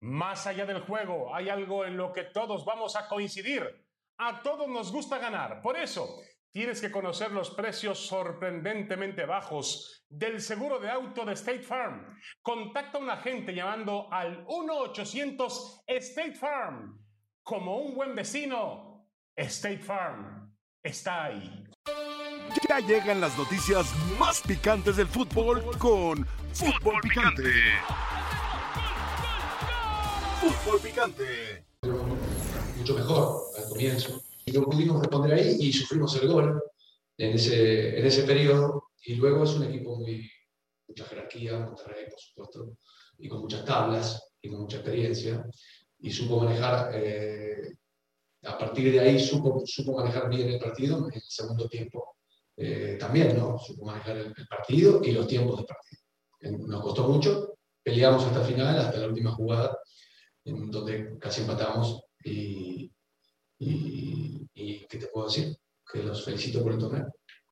Más allá del juego, hay algo en lo que todos vamos a coincidir. A todos nos gusta ganar. Por eso, tienes que conocer los precios sorprendentemente bajos del seguro de auto de State Farm. Contacta a un agente llamando al 1-800 State Farm. Como un buen vecino, State Farm está ahí. Ya llegan las noticias más picantes del fútbol con Fútbol Picante. Fútbol Picante. Mucho mejor al comienzo. Y no pudimos responder ahí y sufrimos el gol en ese periodo. Y luego es un equipo mucha jerarquía, Monterrey, por supuesto, y con muchas tablas y con mucha experiencia. Y supo manejar, a partir de ahí, supo manejar bien el partido en el segundo tiempo. También, ¿no? Supo manejar el partido y los tiempos de partido. Nos costó mucho, peleamos hasta el final, hasta la última jugada, en donde casi empatamos y ¿qué te puedo decir? Que los felicito por el torneo.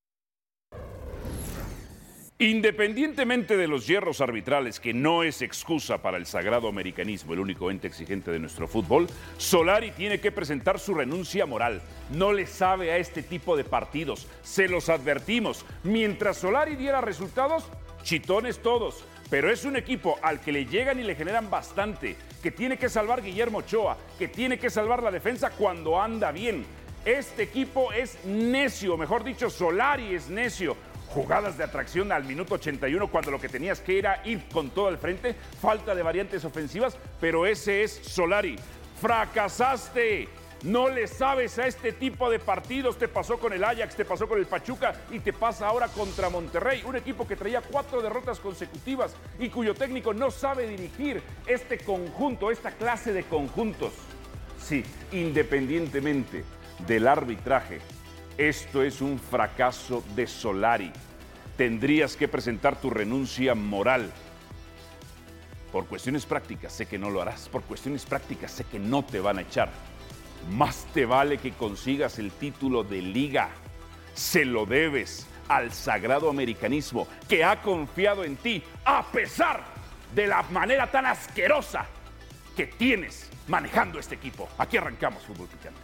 Independientemente de los hierros arbitrales, que no es excusa para el sagrado americanismo, el único ente exigente de nuestro fútbol, Solari tiene que presentar su renuncia moral. No le sabe a este tipo de partidos, se los advertimos. Mientras Solari diera resultados, chitones todos. Pero es un equipo al que le llegan y le generan bastante, que tiene que salvar Guillermo Ochoa, que tiene que salvar la defensa cuando anda bien. Este equipo es necio, mejor dicho, Solari es necio. Jugadas de atracción al minuto 81 cuando lo que tenías que era ir con todo al frente, falta de variantes ofensivas, pero ese es Solari. ¡Fracasaste! No le sabes a este tipo de partidos. Te pasó con el Ajax, te pasó con el Pachuca y te pasa ahora contra Monterrey, un equipo que traía 4 derrotas consecutivas y cuyo técnico no sabe dirigir este conjunto, esta clase de conjuntos. Sí, independientemente del arbitraje, esto es un fracaso de Solari. Tendrías que presentar tu renuncia moral. Por cuestiones prácticas sé que no lo harás, por cuestiones prácticas sé que no te van a echar. Más te vale que consigas el título de liga. Se lo debes al sagrado americanismo que ha confiado en ti a pesar de la manera tan asquerosa que tienes manejando este equipo. Aquí arrancamos Fútbol Picante.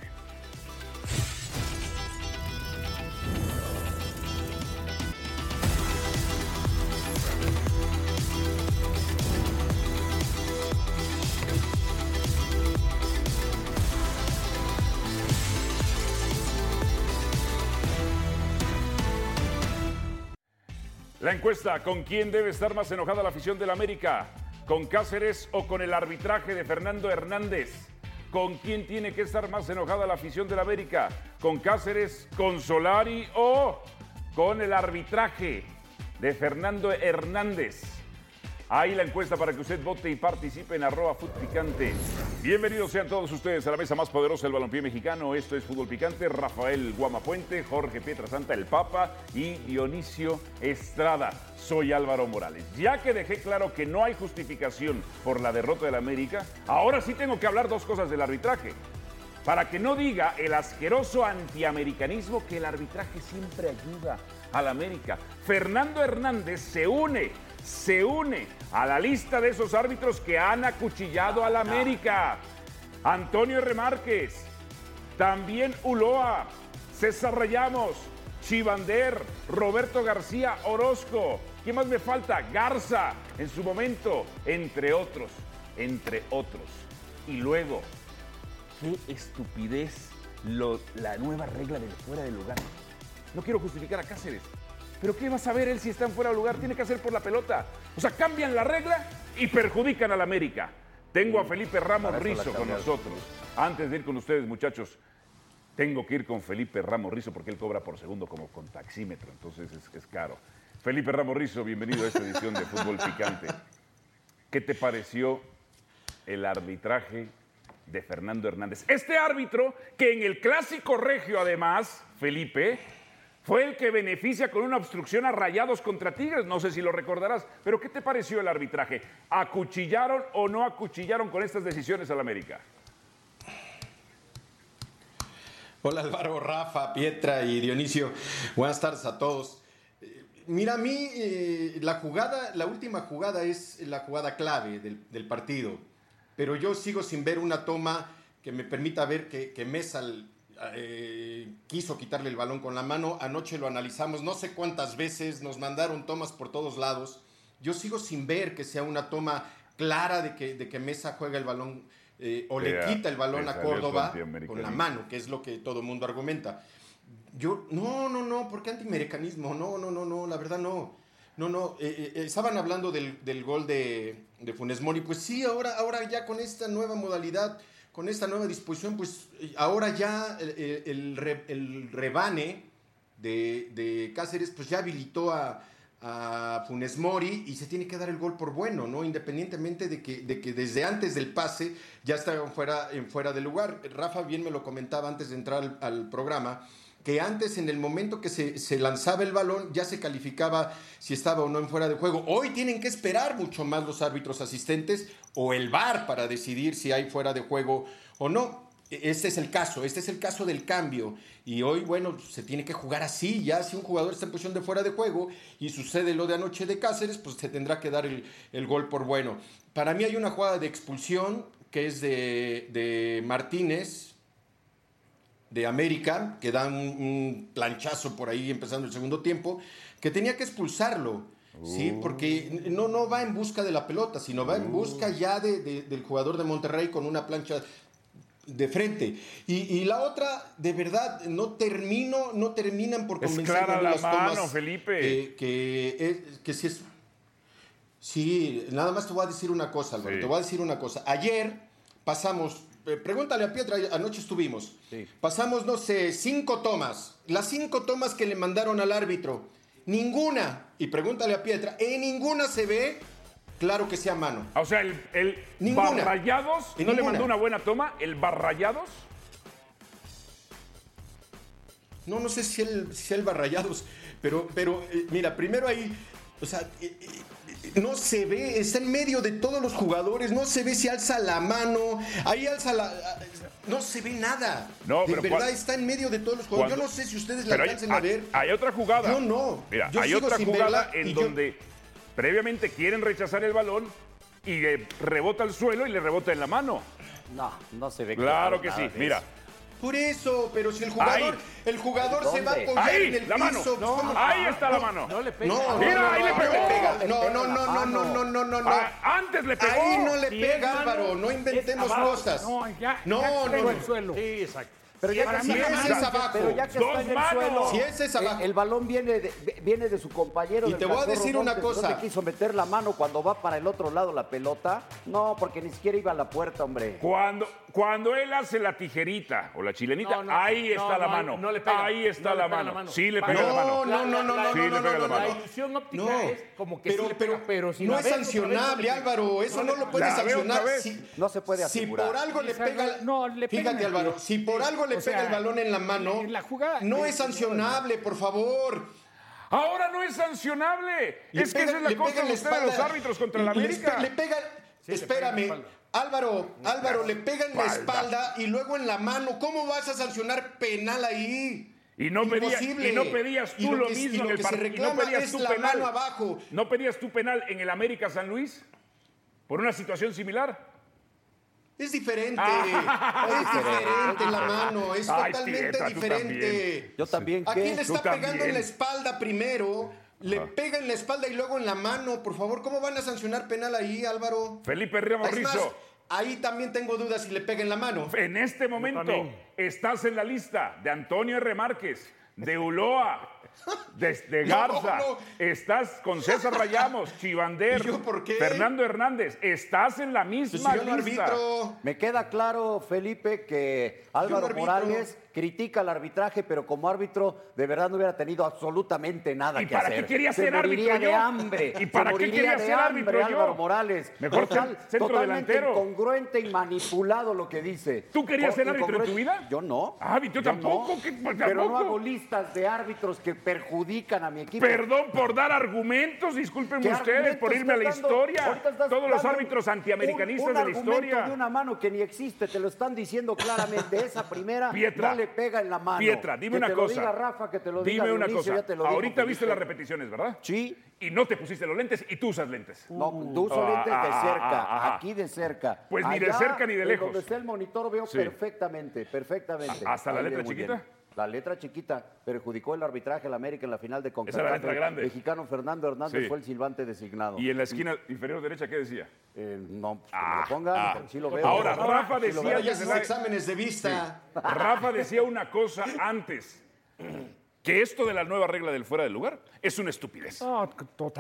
La encuesta: ¿con quién debe estar más enojada la afición del América? ¿Con Cáceres o con el arbitraje de Fernando Hernández? ¿Con quién tiene que estar más enojada la afición del América? ¿Con Cáceres, con Solari o con el arbitraje de Fernando Hernández? Ahí la encuesta para que usted vote y participe en @FutPicante. Bienvenidos sean todos ustedes a la mesa más poderosa del balompié mexicano. Esto es Fútbol Picante. Rafael Guamapuente, Jorge Pietrasanta, el Papa y Dionisio Estrada. Soy Álvaro Morales. Ya que dejé claro que no hay justificación por la derrota del América, ahora sí tengo que hablar dos cosas del arbitraje. Para que no diga el asqueroso antiamericanismo que el arbitraje siempre ayuda al América. Fernando Hernández se une a la lista de esos árbitros que han acuchillado al América. Antonio R. Márquez, también Ulloa, César Rayamos, Chivander, Roberto García Orozco. ¿Quién más me falta? Garza, en su momento, entre otros. Y luego, qué estupidez la nueva regla del fuera de lugar. No quiero justificar a Cáceres, pero ¿qué va a saber él si está en fuera de lugar? Tiene que hacer por la pelota. O sea, cambian la regla y perjudican al América. Tengo a Felipe Ramos Rizo con nosotros. Antes de ir con ustedes, muchachos, tengo que ir con Felipe Ramos Rizo porque él cobra por segundo como con taxímetro, entonces es caro. Felipe Ramos Rizo, bienvenido a esta edición de Fútbol Picante. ¿Qué te pareció el arbitraje de Fernando Hernández? Este árbitro que en el Clásico Regio, además, Felipe, fue el que beneficia con una obstrucción a Rayados contra Tigres. No sé si lo recordarás, pero ¿qué te pareció el arbitraje? ¿Acuchillaron o no acuchillaron con estas decisiones al América? Hola Álvaro, Rafa, Pietra y Dionisio. Buenas tardes a todos. Mira, a mí la última jugada es la jugada clave del partido. pero yo sigo sin ver una toma que me permita ver que Mesa quiso quitarle el balón con la mano. Anoche lo analizamos no sé cuántas veces, nos mandaron tomas por todos lados. Yo sigo sin ver que sea una toma clara de que Mesa juega el balón o le quita el balón a Córdoba con la mano, que es lo que todo el mundo argumenta. Yo, no, ¿por qué antiamericanismo? No, la verdad no. Estaban hablando del gol de Funes Mori. Pues sí, ahora ya con esta nueva modalidad, con esta nueva disposición, pues ahora ya el rebane de Cáceres, pues ya habilitó a Funes Mori y se tiene que dar el gol por bueno, ¿no? Independientemente de que desde antes del pase ya estaba fuera de lugar. Rafa bien me lo comentaba antes de entrar al programa, que antes, en el momento que se lanzaba el balón, ya se calificaba si estaba o no en fuera de juego. Hoy tienen que esperar mucho más los árbitros asistentes o el VAR para decidir si hay fuera de juego o no. Este es el caso del cambio. Y hoy, bueno, se tiene que jugar así. Ya si un jugador está en posición de fuera de juego y sucede lo de anoche de Cáceres, pues se tendrá que dar el gol por bueno. Para mí hay una jugada de expulsión que es de Martínez, de América, que da un planchazo por ahí empezando el segundo tiempo, que tenía que expulsarlo, ¿sí? Porque no va en busca de la pelota, sino va en busca ya del jugador de Monterrey con una plancha de frente. Y la otra, de verdad, no terminan por convencerme. Es clara la las mano, tomas, Felipe. Que sí es... Sí, nada más te voy a decir una cosa, Álvaro, Sí. te voy a decir una cosa. Ayer pasamos... Pregúntale a Pietra, anoche estuvimos. Sí. Pasamos, no sé, 5 tomas. Las 5 tomas que le mandaron al árbitro. Ninguna, y pregúntale a Pietra, en ninguna se ve claro que sea mano. O sea, el Ninguna. Barrayados, ¿no le Ninguna. mandó una buena toma? ¿El Barrayados? No sé si el Barrayados, pero mira, primero ahí, o sea, no se ve, está en medio de todos los jugadores, no se ve si alza la mano, ahí no se ve nada. No, de pero verdad está en medio de todos los jugadores. Yo no sé si ustedes la Pero alcancen a ver. Hay otra jugada. Yo no. Mira, Yo hay sigo otra sin jugada verla en y donde previamente quieren rechazar el balón y rebota al suelo y le rebota en la mano. No se ve Claro que nada sí, de mira. eso. Por eso, pero si el jugador se va a apoyar Ahí, en el la mano. piso. ¿cómo? Ahí está la mano. No le pega. Mira, ahí le pegó. No. Antes le pegó. Ahí no le Si pega, es mano, Álvaro, no inventemos es abajo. cosas. Ya No. el suelo. Sí, exacto. Pero ya Para que mí Si está- ese es abajo. pero ya que Dos está en el manos. suelo, Si ese es abajo. el balón viene de su compañero. Y del te voy a cachorro, decir una cosa. ¿Dónde quiso meter la mano cuando va para el otro lado la pelota? No, porque ni siquiera iba a la puerta, hombre. Cuando él hace la tijerita o la chilenita, No, ahí está la mano. No le pega. Ahí está No le la pega mano. la mano. Sí le pega la mano. No, Sí le pega la La mano. ilusión óptica No, es como que sí le pega, pero si no la es ves otra sancionable, vez, Álvaro. Eso no lo puedes La veo sancionar. otra vez. Si, No se puede si asegurar. por algo le pega. No, le pega Fíjate, en el Álvaro. pie. Si por algo le O pega sea, el balón en la mano, en la jugada, no es sancionable, por favor. Ahora no es sancionable. Le Es que pega- esa es la le cosa pega en de la ustedes, los espalda. árbitros contra la Le América. Le pega. Sí, le pega en la Espérame. espalda. Álvaro, le pega en la Espalda. espalda y luego en la mano. ¿Cómo vas a sancionar penal ahí? Y no pedías Y tú lo lo que- mismo y en lo el que se partido. No reclama pedías es tú la penal. mano abajo. ¿No pedías tú penal en el América San Luis? ¿Por una situación similar? Es diferente. Ah. Es diferente la mano. Es Ay, totalmente Tieta, tú diferente. Yo también, Aquí ¿qué? le Tú está pegando también. en la espalda primero. Le pega en la espalda y luego en la mano. Por favor, ¿cómo van a sancionar penal ahí, Álvaro? Felipe Ramos Es más, Rizzo, ahí también tengo dudas si le pega en la mano. en este momento también. estás en la lista de Antonio R. Márquez, de Uloa, de Garza. No. Estás con César Rayamos, Chivander, ¿Y yo por qué? Fernando Hernández. Estás en la Pues misma si yo no lista. arbitro. Me queda claro, Felipe, que Álvaro arbitro. Morales critica el arbitraje, pero como árbitro de verdad no hubiera tenido absolutamente nada ¿Y que para hacer. qué quería Se ser moriría árbitro de yo? hambre. ¿Y para Se qué moriría quería de ser árbitro hambre, yo? Álvaro Morales. Mejor centro Totalmente delantero. incongruente y manipulado lo que dice. ¿Tú querías ser árbitro en tu Incongruente. vida? Yo no. Ah, yo tampoco, no. ¿qué? Pero ¿Tampoco? no hago listas de árbitros que perjudican a mi equipo. Perdón por dar argumentos, discúlpenme ¿Qué ustedes por argumentos irme a la estás dando? historia. Ahorita estás Todos los dando árbitros antiamericanistas un de la argumento historia. de una mano que ni existe, te lo están diciendo claramente. Esa primera Pietra, no le pega en la mano. Pietra, dime una cosa. Que te lo diga Rafa, que te lo diga Dime una Dionisio, cosa. ya te lo digo, Ahorita porque viste las repeticiones, ¿verdad? Sí. Y no te pusiste los lentes y tú usas lentes. No, tú uso lentes de cerca, ajá. aquí de cerca. Pues ni de cerca ni de lejos. Donde está el monitor veo Sí. perfectamente. ¿Hasta la Ahí letra muy chiquita? bien. La letra chiquita perjudicó el arbitraje al América en la final de CONCACAF. Esa era la letra grande. El mexicano Fernando Hernández Sí. fue el silbante designado. Y en la esquina inferior derecha, ¿qué decía? No, pues que me lo ponga, sí lo veo. Ahora, Rafa Sí lo decía veo. Ya desde haces la- exámenes de vista. Rafa decía una cosa antes, que esto de la nueva regla del fuera del lugar es una estupidez. No,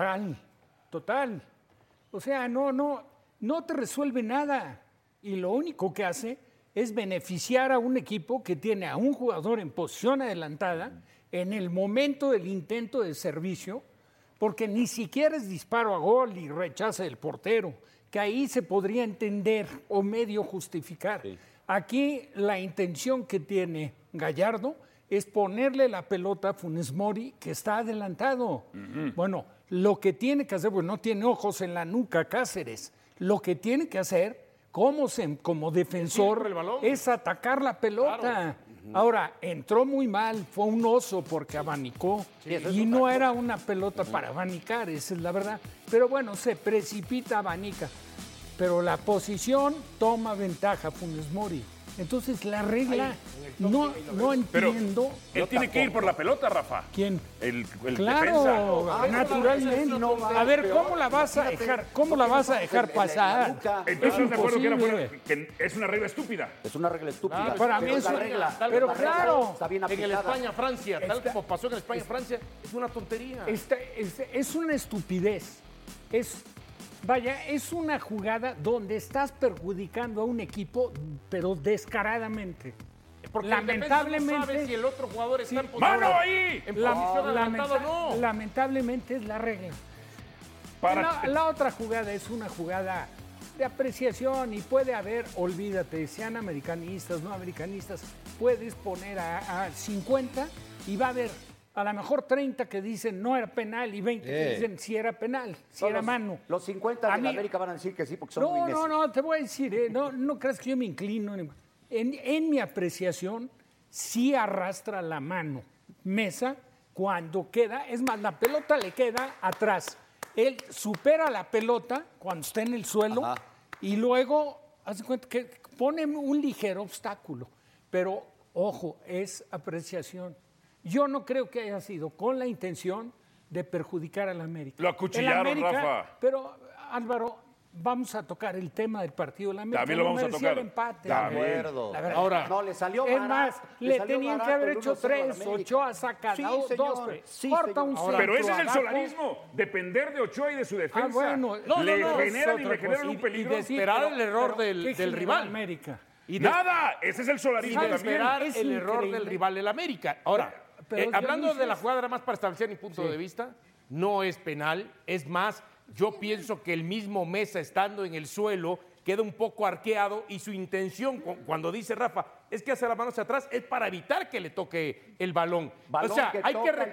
total. O sea, no te resuelve nada. Y lo único que hace es beneficiar a un equipo que tiene a un jugador en posición adelantada en el momento del intento de servicio, porque ni siquiera es disparo a gol y rechaza el portero, que ahí se podría entender o medio justificar. Sí. Aquí la intención que tiene Gallardo es ponerle la pelota a Funes Mori, que está adelantado. Bueno, lo que tiene que hacer, pues no tiene ojos en la nuca Cáceres, lo que tiene que hacer como defensor es atacar la pelota. Claro. Ahora, entró muy mal, fue un oso porque abanicó y no era una pelota para abanicar, esa es la verdad. Pero bueno, se precipita, abanica. Pero la posición toma ventaja Funes Mori. Entonces la regla no entiendo. Pero él tiene que ir por la pelota, Rafa. ¿Quién? El claro, defensa. Naturalmente. A ver, ¿cómo la vas a dejar? ¿Cómo la vas a dejar pasar? Entonces, de acuerdo que es una regla estúpida. Es una regla estúpida. Para mí es una regla. Pero claro, está bien aplicada. En el España-Francia, tal como pasó en el España-Francia, es una tontería. Es una estupidez. Vaya, es una jugada donde estás perjudicando a un equipo, pero descaradamente. Porque lamentablemente, no sabe si el otro jugador está en posición. ¡Mano ahí! En posición adelantada, no. Lamentablemente es la regla. La otra jugada es una jugada de apreciación y puede haber, olvídate, sean americanistas, no americanistas, puedes poner a 50 y va a haber a lo mejor 30 que dicen no era penal y 20 que dicen si era penal, si era mano. Los 50 de la América van a decir que sí porque son muy necios. No, te voy a decir, no creas que yo me inclino. En mi apreciación, sí arrastra la mano Mesa cuando queda, es más, la pelota le queda atrás. Él supera la pelota cuando está en el suelo. Ajá. Y luego, hace cuenta que pone un ligero obstáculo. Pero, ojo, es apreciación. Yo no creo que haya sido con la intención de perjudicar a la América. Lo acuchillaron, Rafa. Pero, Álvaro, vamos a tocar el tema del partido de la América. También lo vamos a tocar. El empate. De acuerdo. Ahora, no, le salió es más, le tenían que haber hecho 3, Ochoa saca dos, corta un centro. Pero ese es el solarismo, depender de Ochoa y de su defensa. Bueno, le generan un peligro. Y de esperar el error del rival. América. Nada, ese es el solarismo también. Esperar el error del rival del América. Ahora, hablando de la jugada, nada más para establecer mi punto de vista, no es penal. Es más, yo pienso que el mismo Mesa estando en el suelo queda un poco arqueado y su intención, cuando dice Rafa, es que hace la mano hacia atrás, es para evitar que le toque el balón. O sea, hay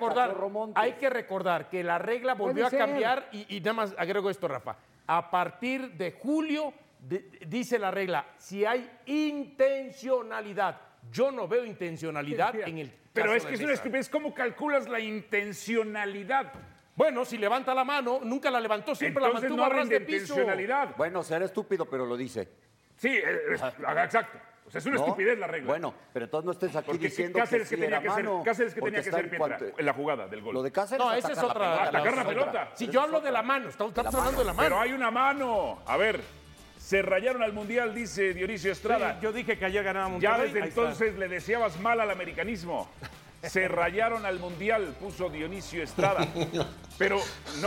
que recordar que la regla volvió a cambiar y nada más agrego esto, Rafa. A partir de julio, dice la regla, si hay intencionalidad. Yo no veo intencionalidad en el caso Pero es que de es una Mesa. estupidez. ¿Cómo calculas la intencionalidad? Bueno, si levanta la mano, nunca la levantó, siempre Entonces la mantuvo no a ras hablan de de piso. intencionalidad. Bueno, será estúpido, pero lo dice. Sí, exacto. O sea, es una estupidez la regla. Bueno, pero entonces no estés aquí porque diciendo Cáceres que que tenía era que ser, mano. Cáceres que tenía que ser Pietra en la jugada del gol. Lo de Cáceres No, esa es otra. Atacar la pelota. Si yo hablo de la mano, estamos hablando de la mano. Pero hay una mano. A ver, se rayaron al Mundial, dice Dionisio Estrada. Sí, yo dije que ayer ganaba Monterrey. Ya desde entonces le deseabas mal al americanismo. Se rayaron al Mundial, puso Dionisio Estrada. Pero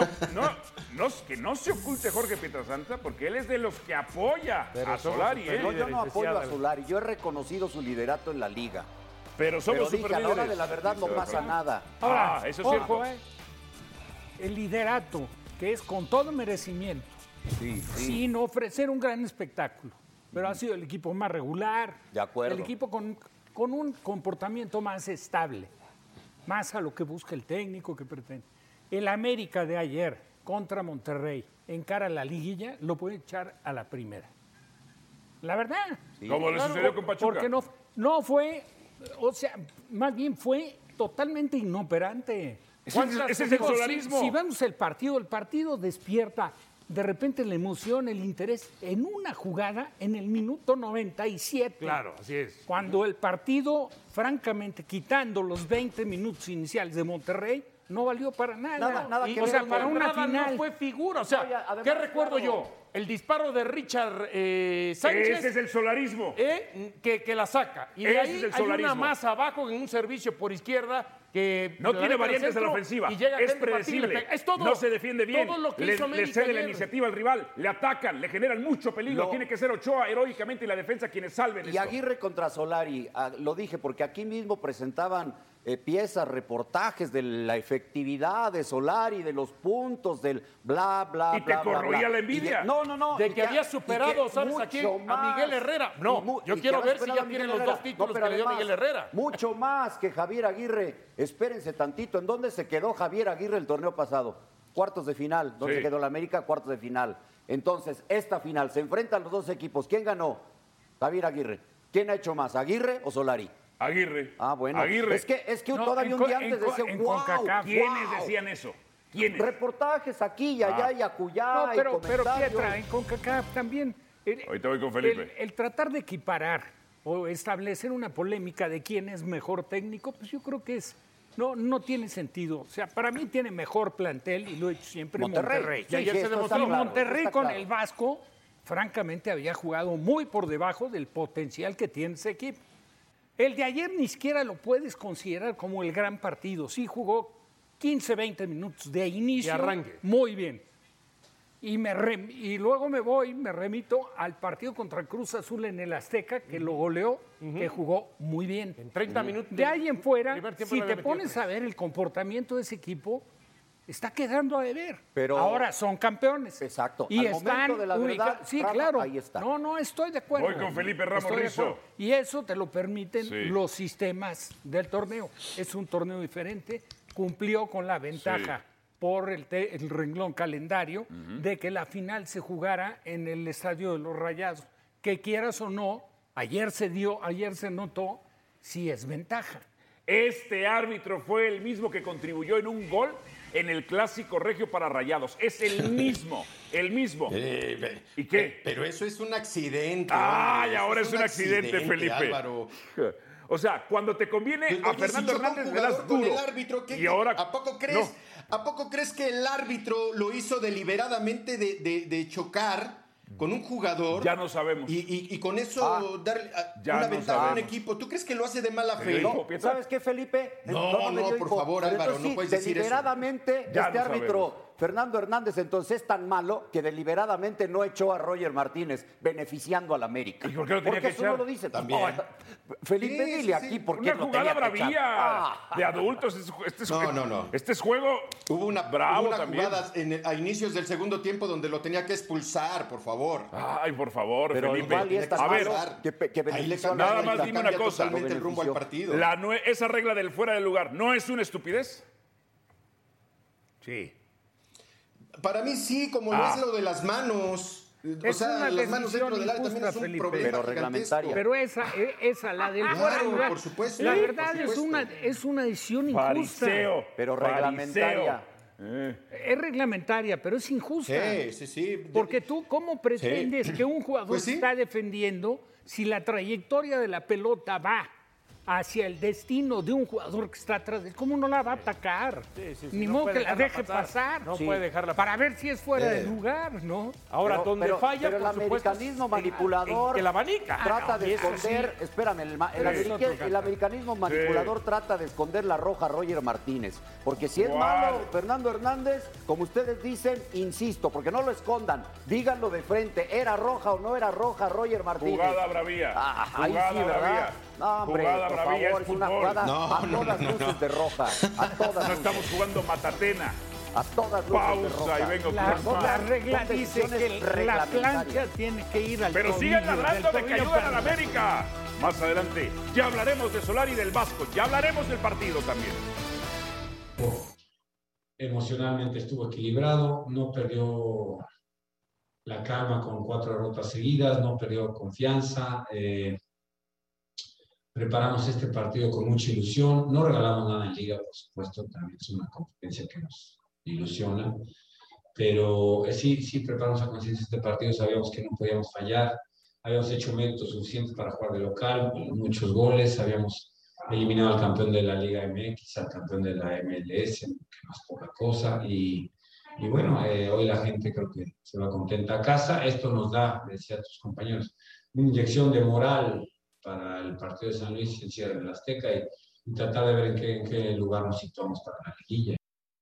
que no se oculte Jorge Pietrasanta, porque él es de los que apoya a Solari. No, yo no apoyo a Solari. Yo he reconocido su liderato en la liga. Pero somos dije, a la hora de la verdad no Dice, pasa nada. Ahora, eso es ojo, cierto. El liderato, que es con todo merecimiento, sin ofrecer un gran espectáculo, pero ha sido el equipo más regular, De acuerdo. el equipo con un comportamiento más estable, más a lo que busca el técnico que pretende. El América de ayer contra Monterrey, en cara a la liguilla, lo puede echar a la primera. La verdad. Como le sucedió con Pachuca. Porque no fue o sea, más bien fue totalmente inoperante. Ese es el solarismo. Si vemos el partido despierta de repente la emoción, el interés en una jugada en el minuto 97. Claro, así es. Cuando el partido, francamente, quitando los 20 minutos iniciales de Monterrey, no valió para nada. Nada Y, que o sea, ver, para no, una nada, final no fue figura. O sea, No, además, ¿qué recuerdo claro. yo? El disparo de Richard Sánchez. Ese es el solarismo. Que la saca. Y de Ese ahí es el hay una solarismo. más abajo en un servicio por izquierda que No la tiene deja al variantes en la centro ofensiva. y llega Es Henry Martín y le predecible. pega. Es todo. No se defiende bien. Todo lo que Le hizo América cede la ayer. iniciativa al rival. Le atacan, le generan mucho peligro. Tiene que ser Ochoa heroicamente y la defensa quienes salven Y esto. Aguirre contra Solari, lo dije porque aquí mismo presentaban piezas, reportajes de la efectividad de Solari, de los puntos, del bla, bla, Y te bla, bla, corroía bla. la envidia. No. De y que había superado, y que ¿sabes a quién? mucho A Miguel más. Herrera. No, Y mu- yo y quiero que ver había si ya superado a tienen Miguel los dos Herrera. títulos pero que le dio además, Miguel Herrera. Mucho más que Javier Aguirre. Espérense tantito. ¿En dónde se quedó Javier Aguirre el torneo pasado? Cuartos de final. ¿Dónde Sí. se quedó la América? Cuartos de final. Entonces, esta final, se enfrentan los dos equipos. ¿Quién ganó? Javier Aguirre. ¿Quién ha hecho más, Aguirre o Solari? Aguirre. Ah, bueno. Aguirre. Es que No, todavía un día antes decían, en wow, CONCACAF. ¿Quiénes decían eso? ¿Quiénes? reportajes aquí y allá y acullá No, pero y comentarios. Pietra, en CONCACAF también. Ahorita voy con Felipe. El tratar de equiparar o establecer una polémica de quién es mejor técnico, pues yo creo que no tiene sentido. O sea, para mí tiene mejor plantel y lo he hecho siempre Monterrey. Y ayer se esto demostró. está Y claro, Monterrey está con claro. el Vasco, francamente, había jugado muy por debajo del potencial que tiene ese equipo. El de ayer ni siquiera lo puedes considerar como el gran partido. Sí jugó 15, 20 minutos de inicio. De arranque. Muy bien. Y luego me remito al partido contra Cruz Azul en el Azteca, que lo goleó, que jugó muy bien. En 30 minutos. De ahí en fuera, primer tiempo si le te había metido pones tres. a ver el comportamiento de ese equipo, está quedando a deber. Pero- ahora son campeones. Exacto. Y Al momento están de la verdad, sí, Rafa, claro. ahí está. No, estoy de acuerdo. Voy con Felipe Ramos Estoy de Rizzo. acuerdo. Y eso te lo permiten Sí. los sistemas del torneo. Es un torneo diferente. Cumplió con la ventaja por el renglón calendario de que la final se jugara en el Estadio de los Rayados. Que quieras o no, ayer se notó, sí es ventaja. Este árbitro fue el mismo que contribuyó en un gol en el Clásico Regio para Rayados. Es el mismo, el mismo. ¿Y qué? Pero eso es un accidente. Ay, hombre, ahora eso es un accidente, Felipe. Álvaro. O sea, cuando te conviene Oye, a si Fernando choca un Hernández le das jugador con duro. el árbitro, Y ahora ¿a poco crees? No. ¿A poco crees que el árbitro lo hizo deliberadamente de chocar con un jugador? Ya no sabemos. Y con eso darle ya una no ventaja a un sabemos. equipo. ¿Tú crees que lo hace de mala fe? dijo, Pietra. ¿Sabes qué, Felipe? No, me dio por hipo. favor, Pero Álvaro, entonces no sí, puedes decir eso. deliberadamente, Ya este lo árbitro, Fernando Hernández, entonces es tan malo que deliberadamente no echó a Roger Martínez, beneficiando al América. ¿Y por qué lo tenía Porque que eso no echar? lo dice. También. Felipe, Sí, dile sí, aquí sí. por qué Una lo jugada tenía que echar. bravía de adultos. No. Este es juego Hubo una bravo también. jugada a inicios del segundo tiempo donde lo tenía que expulsar, por favor. Ay, por favor, Pero Felipe. igual y es tan A ver, malo que Ahí le benefició a cambia, la nada más América. dime una cambia cosa. totalmente el rumbo al Benefició. partido. esa regla del fuera de lugar, ¿no es una estupidez? Sí. Para mí sí, como no es lo de las manos. O Es sea, una las manos dentro decisión del área también injusta, es un Felipe. problema Pero gigantesco. reglamentaria. Pero esa la del Claro, fuera de lugar, por supuesto, la por verdad supuesto. es una decisión injusta. Fariseo. Pero fariseo. reglamentaria. Es reglamentaria, pero es injusta. Sí. Porque tú, ¿cómo pretendes que un jugador Pues sí. está defendiendo si la trayectoria de la pelota va hacia el destino de un jugador que está atrás de él? ¿Cómo no la va a atacar? Ni no modo puede que la dejarla deje pasar. pasar. No puede dejarla Para ver si es fuera de lugar, ¿no? Ahora, Pero- donde pero- falla, pero el por supuesto, americanismo es manipulador en que la abanica. trata de Y eso esconder, sí. espérame, otro el americanismo manipulador trata de esconder la roja a Roger Martínez, porque si es ¿Cuál? malo Fernando Hernández, como ustedes dicen, insisto, porque no lo escondan, díganlo de frente, ¿era roja o no era roja Roger Martínez? Jugada bravía. Ahí Jugada sí, ¿verdad? bravía. No, hombre, Jugada por bravía, favor, es es una fútbol. jugada No, a todas luces de roja, a todas No luces, estamos jugando matatena. a todas luces de Pausa roja. y vengo La, con la regla son dice que decisiones la reglamentarias. plancha tiene que ir al Pero tobillo, sigan del ladrando de que tobillo ayudan a para la América. Más adelante ya hablaremos de Solari y del Vasco. Ya hablaremos del partido también. Emocionalmente estuvo equilibrado, no perdió la calma con 4 derrotas seguidas, no perdió confianza. preparamos este partido con mucha ilusión. No regalamos nada en Liga, por supuesto, también es una competencia que nos ilusiona. Pero sí preparamos a conciencia este partido, sabíamos que no podíamos fallar. Habíamos hecho méritos suficientes para jugar de local, muchos goles, habíamos eliminado al campeón de la Liga MX, al campeón de la MLS, que no es poca cosa, y bueno, hoy la gente creo que se va contenta a casa. Esto nos da, decía a tus compañeros, una inyección de moral para el partido de San Luis, el cierre del Azteca, y tratar de ver en qué lugar nos situamos para la liguilla.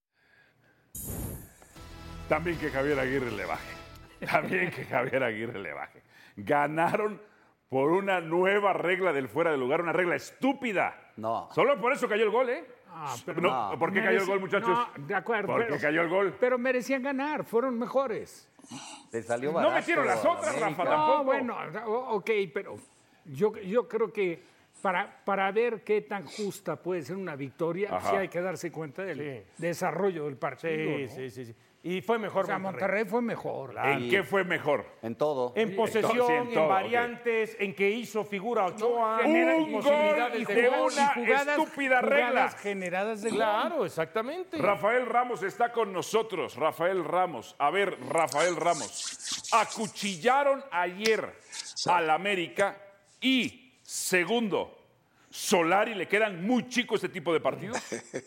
También que Javier Aguirre le baje. También que Javier Aguirre le baje. Ganaron por una nueva regla del fuera de lugar, una regla estúpida. No. Solo por eso cayó el gol, ¿eh? Pero no, ¿por qué cayó el gol, muchachos? No, de acuerdo. ¿Por qué cayó el gol? Pero merecían ganar, fueron mejores. Te salió barato. No metieron las otras, Rafa, No, tampoco. bueno, ok, pero yo creo que para ver qué tan justa puede ser una victoria, sí hay que darse cuenta del desarrollo del partido. Sí. Y fue mejor. O sea, Monterrey fue mejor. ¿En qué fue mejor? En todo. En posesión, en todo, en variantes, en que hizo figura Ochoa. Un gol y de una estúpida regla. Generadas de Claro, exactamente. Rafael Ramos está con nosotros. Rafael Ramos. A ver, Rafael Ramos. Acuchillaron ayer al América y, segundo, Solari le quedan muy chicos este tipo de partidos.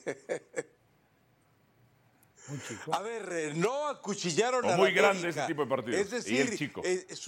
A ver, no acuchillaron a la muy grande América. ese tipo de partidos. Es decir, y el chico.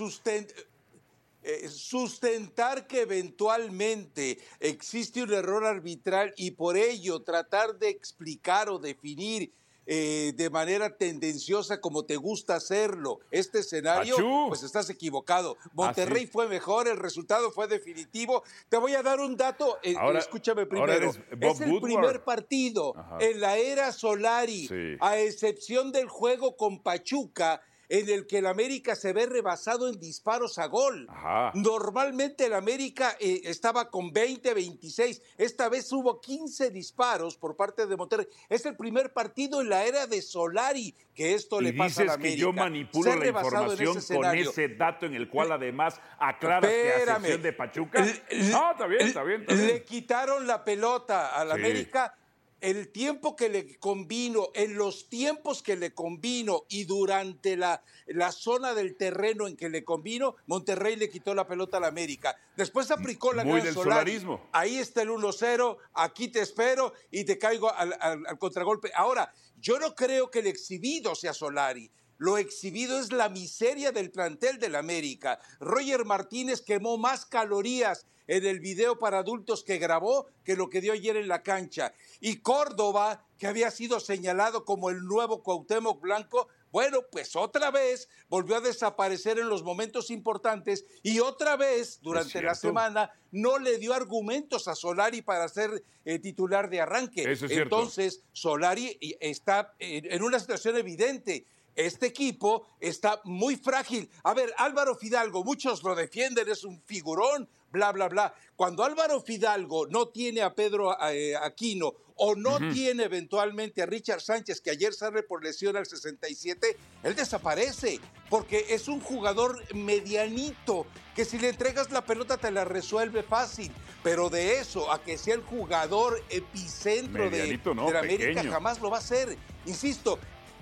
Sustentar que eventualmente existe un error arbitral y por ello tratar de explicar o definir de manera tendenciosa como te gusta hacerlo este escenario, pues estás equivocado. Monterrey fue mejor, el resultado fue definitivo. Te voy a dar un dato, escúchame primero. Es el primer partido en la era Solari, a excepción del juego con Pachuca, en el que el América se ve rebasado en disparos a gol. Normalmente el América estaba con 20, 26. Esta vez hubo 15 disparos por parte de Monterrey. Es el primer partido en la era de Solari que esto le pasa a la América. Y dices que yo manipulo la información con ese dato en el cual además aclaras que a excepción de Pachuca. No, está bien. Le quitaron la pelota a la América. El tiempo que le convino, en los tiempos que le convino y durante la zona del terreno en que le convino, Monterrey le quitó la pelota a la América. Después aplicó la gran Solari. Ahí está el 1-0, aquí te espero y te caigo al contragolpe. Ahora, yo no creo que el exhibido sea Solari. Lo exhibido es la miseria del plantel del América. Roger Martínez quemó más calorías en el video para adultos que grabó que lo que dio ayer en la cancha. Y Córdoba, que había sido señalado como el nuevo Cuauhtémoc Blanco, bueno, pues otra vez volvió a desaparecer en los momentos importantes y otra vez durante la semana no le dio argumentos a Solari para ser titular de arranque. Entonces, Solari está en una situación evidente. Este equipo está muy frágil. A ver, Álvaro Fidalgo, muchos lo defienden, es un figurón, bla, bla, bla. Cuando Álvaro Fidalgo no tiene a Pedro Aquino o no tiene eventualmente a Richard Sánchez, que ayer sale por lesión al 67, él desaparece, porque es un jugador medianito, que si le entregas la pelota te la resuelve fácil, pero de eso a que sea el jugador epicentro de la América jamás lo va a hacer. Insisto,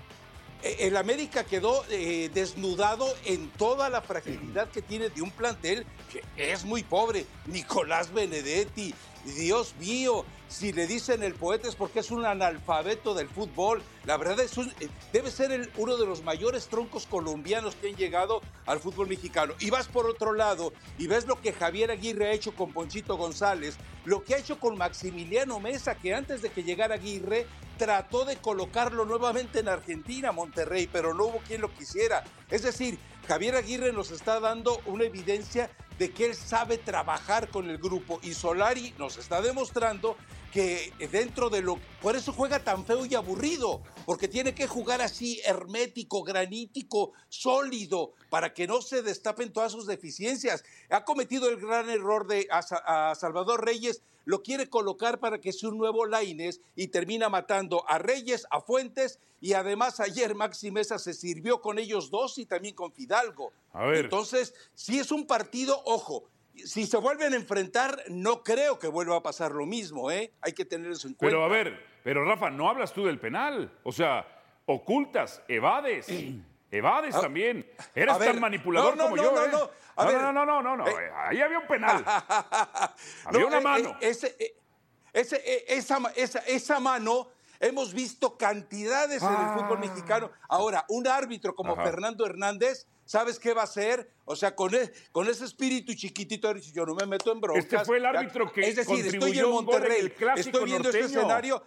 el América quedó desnudado en toda la fragilidad que tiene de un plantel que es muy pobre. Nicolás Benedetti, Dios mío, si le dicen el poeta es porque es un analfabeto del fútbol. La verdad debe ser uno de los mayores troncos colombianos que han llegado al fútbol mexicano. Y vas por otro lado y ves lo que Javier Aguirre ha hecho con Ponchito González, lo que ha hecho con Maximiliano Mesa, que antes de que llegara Aguirre trató de colocarlo nuevamente en Argentina, Monterrey, pero no hubo quien lo quisiera. Es decir, Javier Aguirre nos está dando una evidencia de que él sabe trabajar con el grupo y Solari nos está demostrando que dentro de por eso juega tan feo y aburrido, porque tiene que jugar así hermético, granítico, sólido, para que no se destapen todas sus deficiencias. Ha cometido el gran error de a Salvador Reyes, lo quiere colocar para que sea un nuevo Lainez y termina matando a Reyes, a Fuentes, y además ayer Maxi Mesa se sirvió con ellos dos y también con Fidalgo. Entonces, sí es un partido, ojo, si se vuelven a enfrentar, no creo que vuelva a pasar lo mismo, ¿eh? Hay que tener eso en cuenta. Pero a ver, pero Rafa, no hablas tú del penal. O sea, ocultas, evades. Evades también. Eres tan manipulador como yo. No. Ahí había un penal. Había una mano. Esa mano, hemos visto cantidades en el fútbol mexicano. Ahora, un árbitro como Fernando Hernández, ¿sabes qué va a hacer? O sea, con ese espíritu chiquitito, yo no me meto en broncas. Este fue el árbitro que es decir, contribuyó estoy en Monterrey, el clásico estoy viendo norteño. este escenario.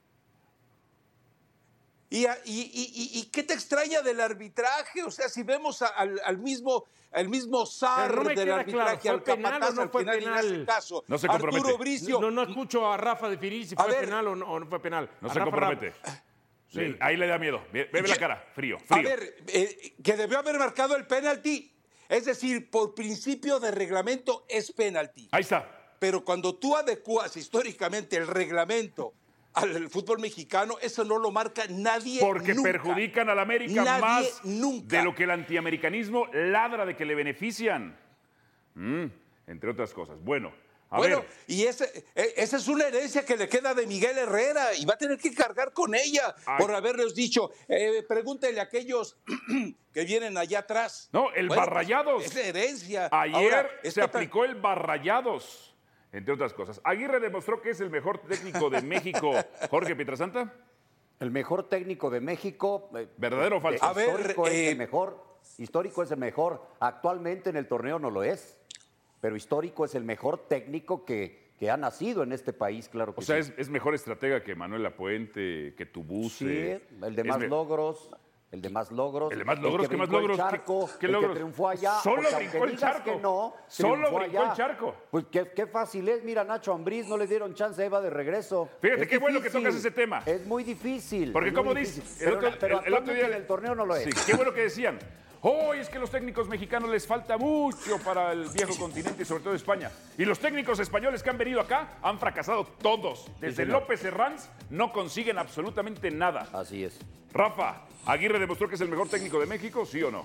¿Y qué te extraña del arbitraje? O sea, si vemos al mismo zar del arbitraje, al capataz, al final, y en ese caso, no se compromete. Arturo Bricio. No escucho a Rafa definir si fue penal o no fue penal. No se compromete. Sí. Ahí le da miedo. Bebe la cara, frío. A ver, que debió haber marcado el penalti. Es decir, por principio de reglamento es penalti. Ahí está. Pero cuando tú adecuas históricamente el reglamento al fútbol mexicano, eso no lo marca nadie Porque nunca. perjudican al América Nadie más nunca. de lo que el antiamericanismo ladra de que le benefician. Entre otras cosas. Bueno, a ver. Y esa es una herencia que le queda de Miguel Herrera y va a tener que cargar con ella por haberles dicho. Pregúntele a aquellos que vienen allá atrás. No, el Barrayados. Es herencia. Ayer Ahora, se aplicó el Barrayados. Entre otras cosas. Aguirre demostró que es el mejor técnico de México. Jorge Pietrasanta. El mejor técnico de México. ¿Verdadero o falso? A ver, histórico es el mejor. Histórico es el mejor. Actualmente en el torneo no lo es. Pero histórico es el mejor técnico que ha nacido en este país, claro que sí. O sea, es mejor estratega que Manuel Lapuente, que Tubuse. Sí, el de más logros. El de más logros. ¿El de más logros? ¿Qué más logros? ¿Qué logros? Que triunfó allá. Solo brincó el charco. Solo brincó el charco. Pues qué fácil es. Mira, Nacho Ambriz no le dieron chance a Eva de regreso. Fíjate qué bueno que tocas ese tema. Es muy difícil. Porque como dices, pero el otro día en el torneo no lo es. Sí, qué bueno que decían. Hoy es que los técnicos mexicanos les falta mucho para el viejo continente y sobre todo España. Y los técnicos españoles que han venido acá han fracasado todos. Desde López Herranz no consiguen absolutamente nada. Así es. Rafa, ¿Aguirre demostró que es el mejor técnico de México, sí o no?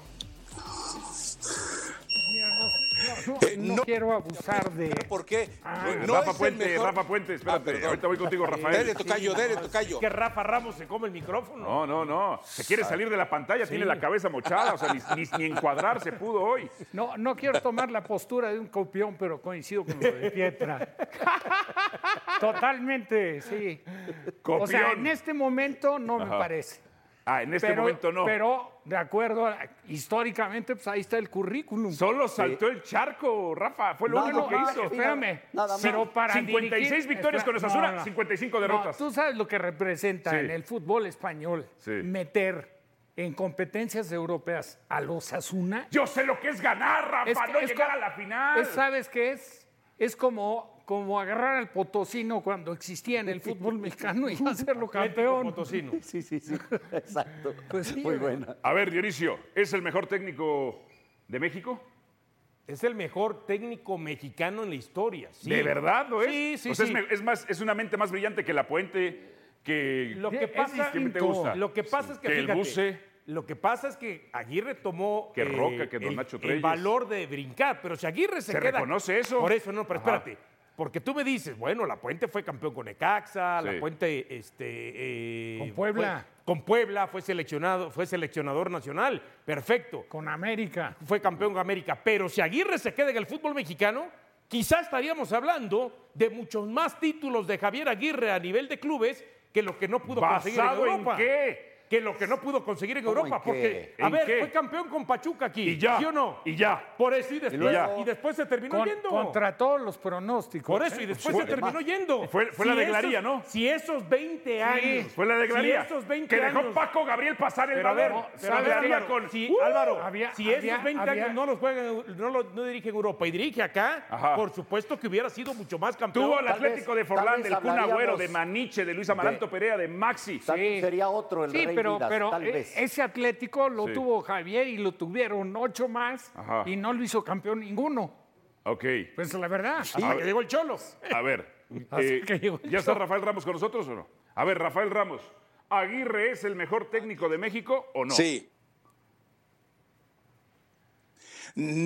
No quiero abusar de... ¿Por qué? Rafa Puente, espérate. Ahorita voy contigo, Rafael. Dele, tocayo. Es que Rafa Ramos se come el micrófono. No. Se quiere salir de la pantalla, tiene la cabeza mochada, o sea, ni encuadrar se pudo hoy. No quiero tomar la postura de un copión, pero coincido con lo de Pietra. Totalmente, sí. Copión. O sea, en este momento no me parece. En este momento no. Pero, de acuerdo, históricamente, pues ahí está el currículum. Solo saltó el charco, Rafa. Fue lo único que hizo. Espérame. Nada más. Pero para 56 victorias con Osasuna, 55 derrotas. Tú sabes lo que representa en el fútbol español meter en competencias europeas a los Osasuna. Yo sé lo que es ganar, Rafa, no llegar a la final. ¿Sabes qué es? Es como agarrar al potosino cuando existía en el fútbol mexicano y hacerlo campeón. Potosino. Sí. Exacto. Pues sí, muy buena. A ver, Dionisio, ¿es el mejor técnico de México? Es el mejor técnico mexicano en la historia. Sí. ¿De verdad lo es? Sí. O sea, es una mente más brillante que Lapuente, que Lo que pasa, que te gusta. Lo que pasa es que, que fíjate, el Buse. Lo que pasa es que Aguirre tomó Que Roca, que Don Nacho el Treyes. valor de brincar, pero si Aguirre se queda... reconoce eso? Por eso no, pero Ajá. espérate. Porque tú me dices, bueno, Lapuente fue campeón con Necaxa, Sí. Lapuente Con Puebla. con Puebla fue seleccionador nacional, perfecto. Con América. Fue campeón de América, pero si Aguirre se queda en el fútbol mexicano, quizás estaríamos hablando de muchos más títulos de Javier Aguirre a nivel de clubes que lo que no pudo conseguir en ¿Basado en Europa. qué? Que lo que no pudo conseguir en ¿Cómo Europa. en qué? Porque, a ¿En ver, qué? fue campeón con Pachuca aquí. Y ya. ¿Sí o no? Y ya. Por eso y después se terminó yendo. Contra todos los pronósticos. Por eso, y después se terminó yendo. Fue la de Glaría, ¿no? Si esos 20 años. Fue la de Glaría. Si esos 20 que dejó años. Paco Gabriel pasar el Pero a ver, balón. pero a ver, Glaría Álvaro, con... si, Álvaro, si esos había- 20 años no los juegan, no dirige en Europa y dirige acá, Ajá. por supuesto que hubiera sido mucho más campeón. Tuvo el Tal Atlético vez- de Forlán, tal vez del Kun Agüero, hablaríamos de Maniche, de Luis Amaranto Perea, de Maxi. También sería otro el Sí, Rey pero Midas, tal vez. ese Atlético lo Sí. tuvo Javier y lo tuvieron 8 más Ajá. y no lo hizo campeón ninguno. Ok. Pues la verdad. Hasta que llegó el Cholo. A ver. Hasta que llegó el ¿Ya está show. Rafael Ramos con nosotros o no? A ver, Rafael Ramos. ¿Aguirre es el mejor técnico de México o no? Sí. No.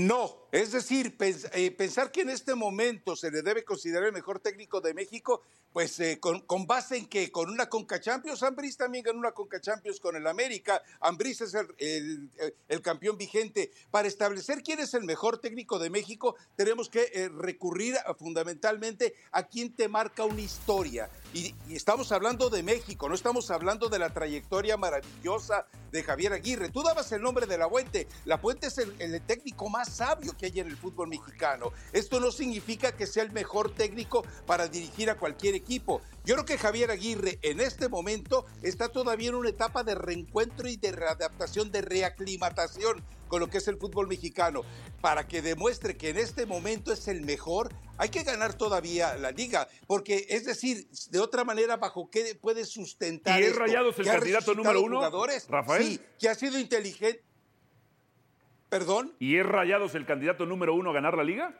Es decir, pensar que en este momento se le debe considerar el mejor técnico de México, pues con base en que con una Conca Champions, Ambriz también ganó una Conca Champions con el América, Ambriz es el campeón vigente. Para establecer quién es el mejor técnico de México, tenemos que recurrir fundamentalmente a quien te marca una historia. Y estamos hablando de México, no estamos hablando de la trayectoria maravillosa de Javier Aguirre. Tú dabas el nombre de Lapuente. Lapuente es el técnico más sabio que hay en el fútbol mexicano. Esto no significa que sea el mejor técnico para dirigir a cualquier equipo. Yo creo que Javier Aguirre en este momento está todavía en una etapa de reencuentro y de readaptación, de reaclimatación con lo que es el fútbol mexicano. Para que demuestre que en este momento es el mejor, hay que ganar todavía la liga, porque es decir, de otra manera, ¿bajo qué puede sustentar? ¿Y es esto? Rayados el candidato número uno, Rafael? Sí, que ha sido inteligente. ¿Perdón? ¿Y es Rayados el candidato número uno a ganar la liga?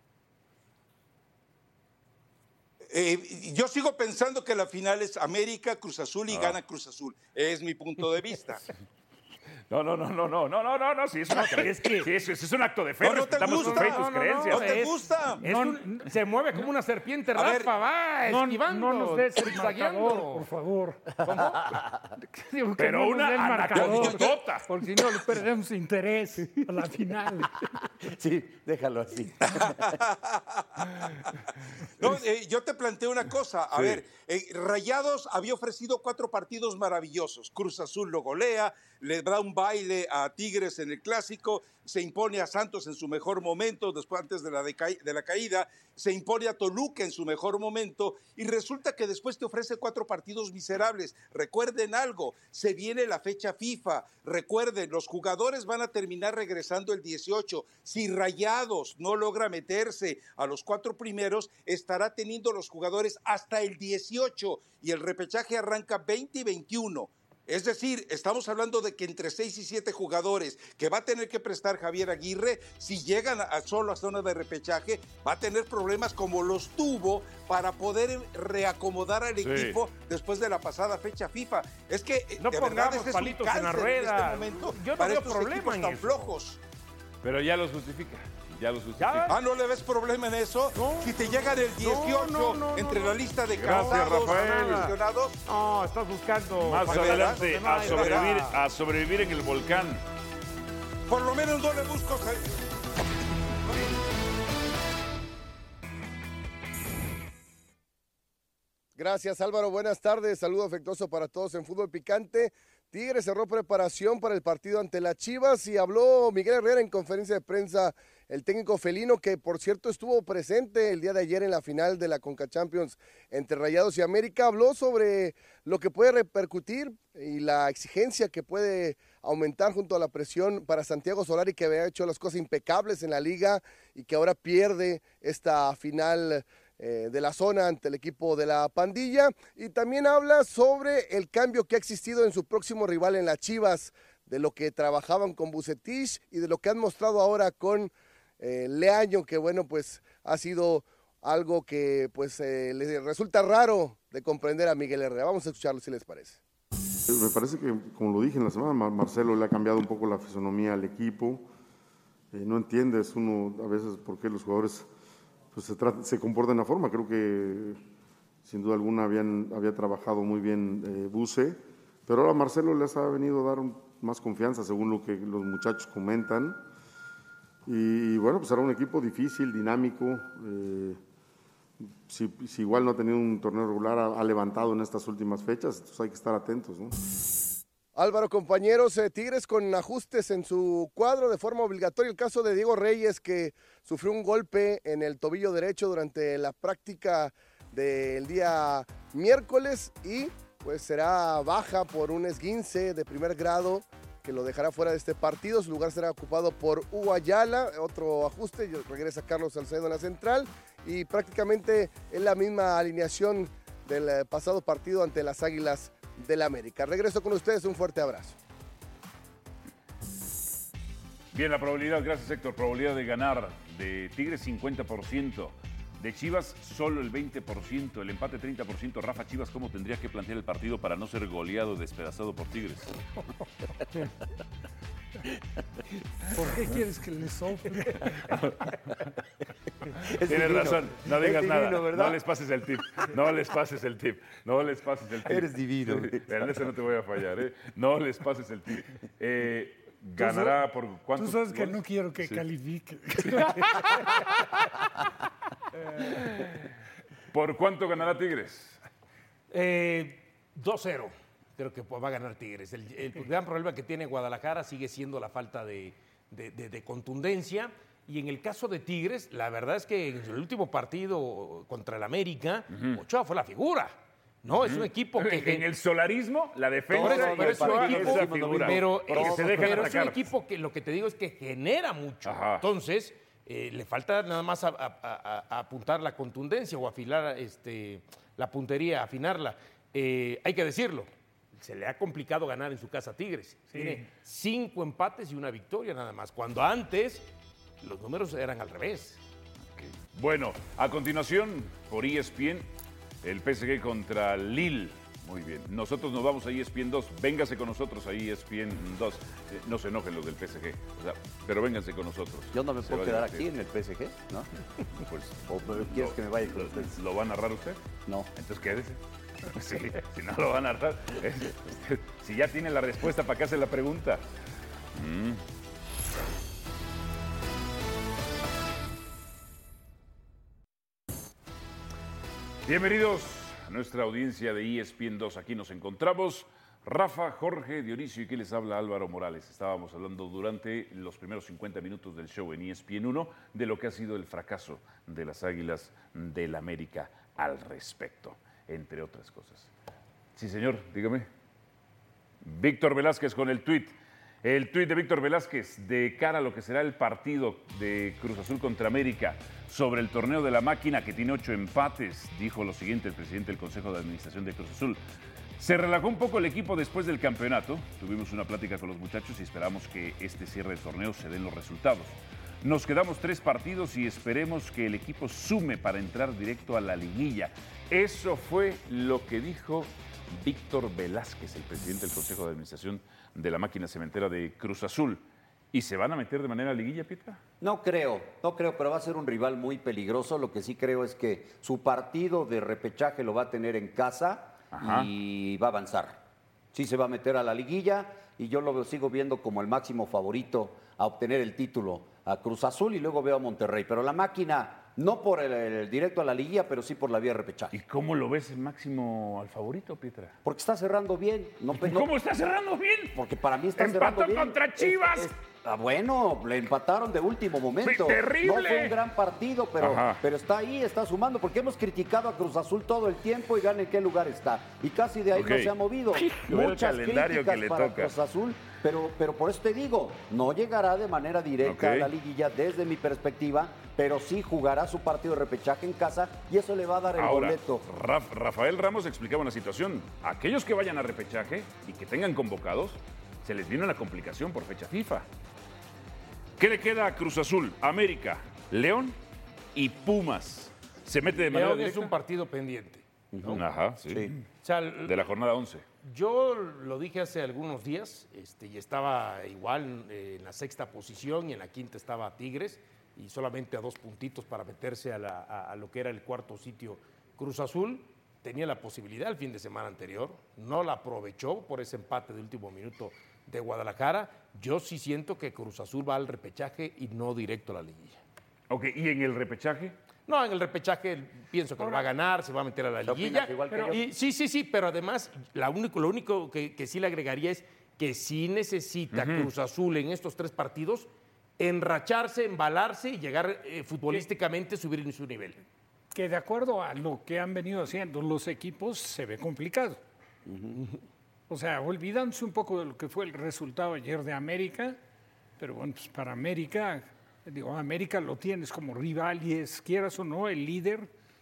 Yo sigo pensando que la final es América, Cruz Azul y gana Cruz Azul. Es mi punto de vista. No, sí, es una es un acto de fe, no te respetamos tus gusta. fe y tus creencias. No te gusta. Se mueve como una serpiente, Rafa, va esquivando. No nos des el marcador, por favor. ¿Cómo? Digo, Pero no una anacondotota. Porque si no, le perdemos interés a la final. Sí, déjalo así. No, yo te planteo una cosa. A ver, Rayados había ofrecido 4 partidos maravillosos. Cruz Azul lo golea, le da un baile a Tigres en el Clásico, se impone a Santos en su mejor momento, después antes de la caída, se impone a Toluca en su mejor momento y resulta que después te ofrece 4 partidos miserables. Recuerden algo, se viene la fecha FIFA, recuerden, los jugadores van a terminar regresando el 18. Si Rayados no logra meterse a los 4 primeros, estará teniendo los jugadores hasta el 18 y el repechaje arranca 20 y 21. Es decir, estamos hablando de que entre 6 y 7 jugadores que va a tener que prestar Javier Aguirre, si llegan solo a zona de repechaje, va a tener problemas como los tuvo para poder reacomodar al equipo después de la pasada fecha FIFA. Es que no de pongamos verdad, palitos en la rueda. En este momento, yo no para veo estos problema equipos en tan eso. flojos. Pero ya los justifica. ¿No le ves problema en eso? No, si te llegan el 18 entre la lista de casados, lesionados. No, estás buscando más adelante a sobrevivir en el volcán. Por lo menos no le busco. Gracias, Álvaro. Buenas tardes. Saludo afectuoso para todos en Fútbol Picante. Tigres cerró preparación para el partido ante las Chivas y habló Miguel Herrera en conferencia de prensa, el técnico felino, que por cierto estuvo presente el día de ayer en la final de la Conca Champions entre Rayados y América. Habló sobre lo que puede repercutir y la exigencia que puede aumentar junto a la presión para Santiago Solari, que había hecho las cosas impecables en la liga y que ahora pierde esta final de la zona ante el equipo de la pandilla. Y también habla sobre el cambio que ha existido en su próximo rival en las Chivas, de lo que trabajaban con Vucetich y de lo que han mostrado ahora con Leaño, que bueno, pues ha sido algo que pues le resulta raro de comprender a Miguel Herrera. Vamos a escucharlo si les parece. Me parece que, como lo dije en la semana, Marcelo le ha cambiado un poco la fisonomía al equipo. No entiendes uno a veces por qué los jugadores pues se comportan de una forma. Creo que sin duda alguna había trabajado muy bien Buce, pero ahora Marcelo les ha venido a dar más confianza según lo que los muchachos comentan. Y bueno, pues será un equipo difícil, dinámico. Si igual no ha tenido un torneo regular, ha levantado en estas últimas fechas, entonces hay que estar atentos, ¿no? Álvaro, compañeros, Tigres con ajustes en su cuadro de forma obligatoria. El caso de Diego Reyes, que sufrió un golpe en el tobillo derecho durante la práctica del día miércoles y pues será baja por un esguince de primer grado que lo dejará fuera de este partido. Su lugar será ocupado por Hugo Ayala, otro ajuste, regresa Carlos Salcedo en la central y prácticamente es la misma alineación del pasado partido ante las Águilas del América. Regreso con ustedes, un fuerte abrazo. Bien, la probabilidad, gracias Héctor, probabilidad de ganar de Tigres 50%, de Chivas solo el 20%, el empate 30%. Rafa, Chivas, ¿cómo tendría que plantear el partido para no ser goleado, despedazado por Tigres? ¿Por qué quieres que le sople? Tienes razón, no digas divino, nada. ¿verdad? No les pases el tip. No les pases el tip. No les pases el tip. Eres divino. En ese no te voy a fallar, ¿eh? No les pases el tip. ¿Ganará por cuánto? Tú sabes que no quiero que califique. ¿Por cuánto ganará Tigres? 2-0. Creo que va a ganar Tigres. El gran problema que tiene Guadalajara sigue siendo la falta de contundencia. Y en el caso de Tigres, la verdad es que en el último partido contra el América, Ochoa fue la figura. No, es un equipo que... En el solarismo, la defensa pero es un equipo, es la figura. pero es un atacar. equipo que lo que te digo es que genera mucho. Ajá. Entonces, le falta nada más apuntar la contundencia o afilar la puntería, afinarla. Hay que decirlo, se le ha complicado ganar en su casa a Tigres. Sí. Tiene 5 empates y una victoria nada más, cuando antes los números eran al revés. Bueno, a continuación, por ESPN, el PSG contra Lille. Muy bien. Nosotros nos vamos a ESPN 2. Véngase con nosotros a ESPN 2. No se enojen los del PSG, pero vénganse con nosotros. Yo no me puedo quedar aquí en el PSG, ¿no? Pues, ¿O quieres que me vaya con ustedes? ¿Lo va a narrar usted? No. Entonces quédese. Sí, si no lo va a narrar. Si ya tiene la respuesta, ¿para qué hace la pregunta? Bienvenidos a nuestra audiencia de ESPN 2. Aquí nos encontramos Rafa, Jorge, Dionisio y que les habla Álvaro Morales. Estábamos hablando durante los primeros 50 minutos del show en ESPN 1 de lo que ha sido el fracaso de las Águilas del América al respecto, entre otras cosas. Sí, señor, dígame. Víctor Velázquez con el tuit. El tuit de Víctor Velázquez de cara a lo que será el partido de Cruz Azul contra América sobre el torneo de la máquina que tiene 8 empates. Dijo lo siguiente el presidente del Consejo de Administración de Cruz Azul. Se relajó un poco el equipo después del campeonato. Tuvimos una plática con los muchachos y esperamos que este cierre de torneo se den los resultados. Nos quedamos 3 partidos y esperemos que el equipo sume para entrar directo a la liguilla. Eso fue lo que dijo Víctor Velázquez, el presidente del Consejo de Administración de la máquina cementera de Cruz Azul. ¿Y se van a meter de manera liguilla, Pietra? No creo, pero va a ser un rival muy peligroso. Lo que sí creo es que su partido de repechaje lo va a tener en casa. Ajá. Y va a avanzar. Sí se va a meter a la liguilla y yo lo sigo viendo como el máximo favorito a obtener el título a Cruz Azul y luego veo a Monterrey. Pero la máquina, no por el directo a la liguilla, pero sí por la vía de repechaje. ¿Y cómo lo ves el máximo al favorito, Pietra? Porque está cerrando bien. ¿Cómo está cerrando bien? Porque para mí está cerrando bien. ¡Empató contra Chivas! Bueno, le empataron de último momento. ¡Terrible! No fue un gran partido, pero está ahí, está sumando. Porque hemos criticado a Cruz Azul todo el tiempo y gana en qué lugar está. Y casi de ahí no se ha movido. Muchas críticas para Cruz Azul, pero por eso te digo, no llegará de manera directa a la liguilla desde mi perspectiva, pero sí jugará su partido de repechaje en casa y eso le va a dar el boleto. Rafael Ramos explicaba una situación. Aquellos que vayan a repechaje y que tengan convocados, se les viene una complicación por fecha FIFA. ¿Qué le queda a Cruz Azul? América, León y Pumas. ¿Se mete de manera directa? Es un partido pendiente, ¿no? Ajá, sí. O sea, de la jornada 11. Yo lo dije hace algunos días y estaba igual en la 6ª posición y en la 5ª estaba Tigres y solamente a 2 puntitos para meterse a lo que era el 4º sitio. Cruz Azul tenía la posibilidad el fin de semana anterior, no la aprovechó por ese empate de último minuto de Guadalajara. Yo sí siento que Cruz Azul va al repechaje y no directo a la liguilla. Ok, ¿y en el repechaje? No, en el repechaje pienso que lo va a ganar, se va a meter a la liguilla. Sí, pero además lo único que sí le agregaría es que sí necesita Cruz Azul en estos 3 partidos enracharse, embalarse y llegar futbolísticamente, subir su nivel. Que de acuerdo a lo que han venido haciendo los equipos, se ve complicado. O sea, olvidándose un poco de lo que fue el resultado ayer de América, pero bueno, pues para América, América lo tienes como rival y es, quieras o no, el líder,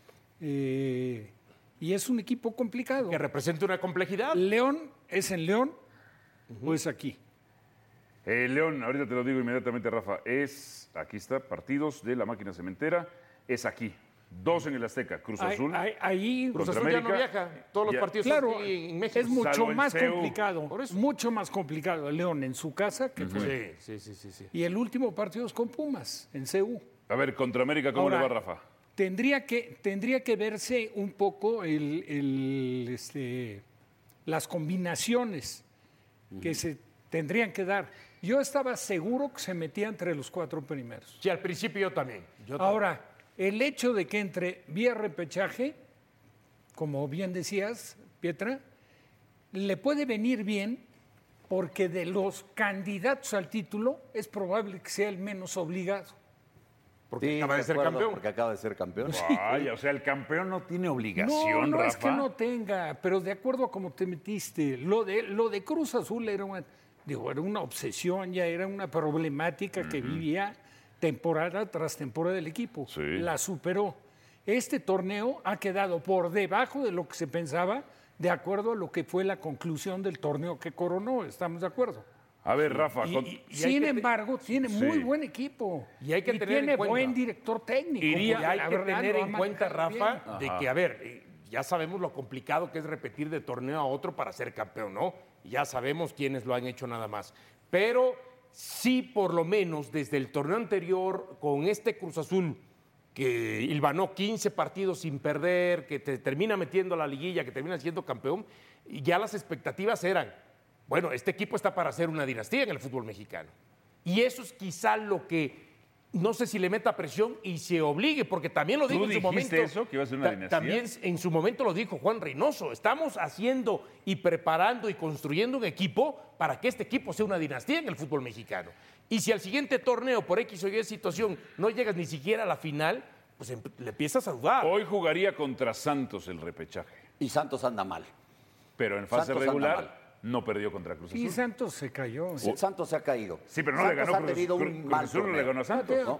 y es un equipo complicado. Que representa una complejidad. León, ¿es en León o es aquí? León, ahorita te lo digo inmediatamente, Rafa, aquí está, partidos de la máquina cementera, es aquí. 2 en el Azteca. Cruz Azul. Ahí Cruz Azul ya no viaja. Todos los partidos son aquí en México. Es mucho más complicado. Mucho más complicado el León en su casa que fue. Sí. Y el último partido es con Pumas, en CU. A ver, contra América, ¿cómo le va, Rafa? Tendría que verse un poco las combinaciones que se tendrían que dar. Yo estaba seguro que se metía entre los 4 primeros. Sí, al principio yo también. Ahora, el hecho de que entre vía repechaje, como bien decías, Pietra, le puede venir bien porque de los candidatos al título es probable que sea el menos obligado. Porque acaba de ser campeón. Porque acaba de ser campeón. Vaya, o sea, el campeón no tiene obligación, no Rafa. Es que no tenga, pero de acuerdo a cómo te metiste, lo de Cruz Azul era una obsesión, ya era una problemática que vivía temporada tras temporada del equipo. Sí. La superó. Este torneo ha quedado por debajo de lo que se pensaba, de acuerdo a lo que fue la conclusión del torneo que coronó. ¿Estamos de acuerdo? A ver, Rafa. Sin embargo, tiene muy buen equipo. Y hay que tener tiene en cuenta, buen director técnico. Y hay que tener en cuenta, Rafa, de que, a ver, ya sabemos lo complicado que es repetir de torneo a otro para ser campeón, ¿no? Ya sabemos quiénes lo han hecho nada más. Pero sí, por lo menos, desde el torneo anterior, con este Cruz Azul, que hilvanó 15 partidos sin perder, que te termina metiendo a la liguilla, que termina siendo campeón, y ya las expectativas eran, bueno, este equipo está para hacer una dinastía en el fútbol mexicano. Y eso es quizá lo que, no sé si le meta presión y se obligue, porque también lo dijo en su momento. Eso, que iba a ser una dinastía? También en su momento lo dijo Juan Reynoso. Estamos haciendo y preparando y construyendo un equipo para que este equipo sea una dinastía en el fútbol mexicano. Y si al siguiente torneo, por X o Y situación, no llegas ni siquiera a la final, pues le empiezas a dudar. Hoy jugaría contra Santos el repechaje. Y Santos anda mal. Pero en fase regular no perdió contra Cruz Azul. Y Santos se cayó. Sí, Santos se ha caído. Sí, pero no Santos le ganó ha tenido un mal Cruz Azul, no le ganó a Santos, ¿no?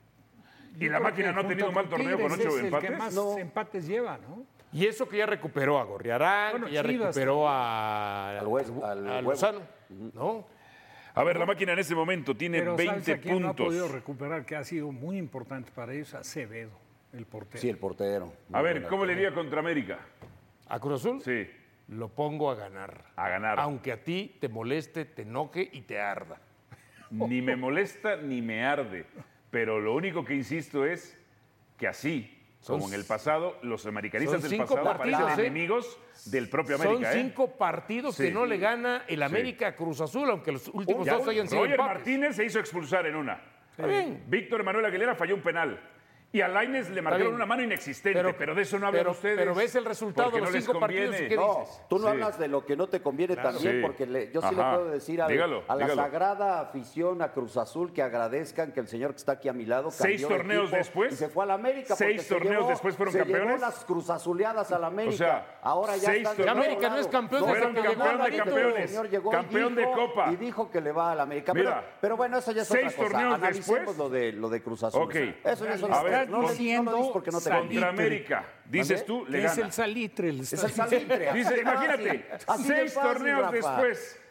Y la máquina no ha tenido un mal torneo con 8 empates. El que más empates lleva, ¿no? Y eso que ya recuperó a Gorriarán, que ya recuperó al Lozano, ¿no? A ver, la máquina en ese momento tiene 20 puntos. No ha podido recuperar, que ha sido muy importante para ellos, Acevedo, el portero. Sí, el portero. A ver, ¿cómo le iría contra América? ¿A Cruz Azul? Sí. Lo pongo a ganar. A ganar. Aunque a ti te moleste, te enoje y te arda. Ni me molesta ni me arde. Pero lo único que insisto es que así, como en el pasado, los americanistas del pasado parecen enemigos del propio América. Son 5 partidos que no le gana el América a Cruz Azul, aunque los últimos 2 hayan sido Roger empates. Martínez se hizo expulsar en una. Está bien. Víctor Emanuel Aguilera falló un penal. Y a Lainez le marcaron una mano inexistente, pero de eso no hablan ustedes. Pero ves el resultado de los 5 partidos, ¿qué dices? Tú no hablas de lo que no te conviene también, porque yo sí le puedo decir a la sagrada afición a Cruz Azul que agradezcan que el señor que está aquí a mi lado cambió 6 torneos después. Y se fue a la América. 6 torneos después fueron campeones. Se llevó las cruzazuleadas a la América. O sea, ahora ya están América no es campeón. Fueron campeón de campeones. Campeón de Copa. Y dijo que le va a la América. Pero bueno, eso ya es otra cosa. 6 torneos después. Lo de Cruz Azul. Ok. Eso ya es a ver, porque no te contra América, dices tú, le gana. Es el salitre. Es el salitre. Dice, imagínate, 6 torneos después.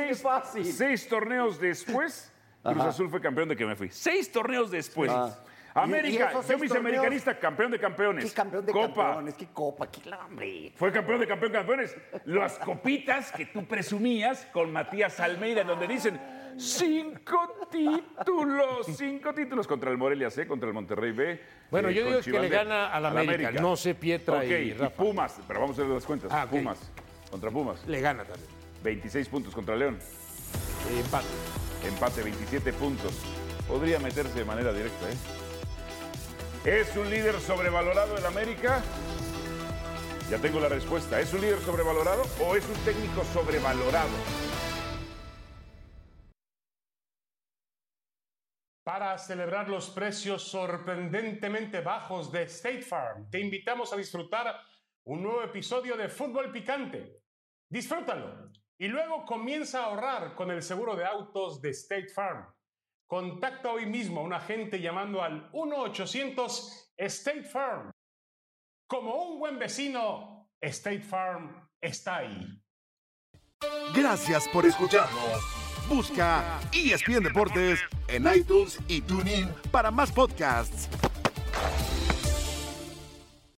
6 torneos después, Cruz Azul fue campeón de que me fui. 6 torneos después. América, yo me hice americanista, campeón de campeones. ¿Qué campeón de campeones? ¿Qué copa? ¿Qué hambre? Fue campeón de campeones. Las copitas que tú presumías con Matías Almeida, donde dicen 5 títulos contra el Morelia C, contra el Monterrey B. Bueno, yo digo que le gana a la América. No sé, Pietra y Rafa. Y Pumas, pero vamos a ver las cuentas. Pumas, contra Pumas. Le gana también. 26 puntos contra León. Empate, 27 puntos. Podría meterse de manera directa, ¿eh? ¿Es un líder sobrevalorado el América? Ya tengo la respuesta. ¿Es un líder sobrevalorado o es un técnico sobrevalorado? Para celebrar los precios sorprendentemente bajos de State Farm, te invitamos a disfrutar un nuevo episodio de Fútbol Picante. Disfrútalo y luego comienza a ahorrar con el seguro de autos de State Farm. Contacta hoy mismo a un agente llamando al 1-800 State Farm. Como un buen vecino, State Farm está ahí. Gracias por escucharnos. Busca ESPN Deportes en iTunes y TuneIn para más podcasts.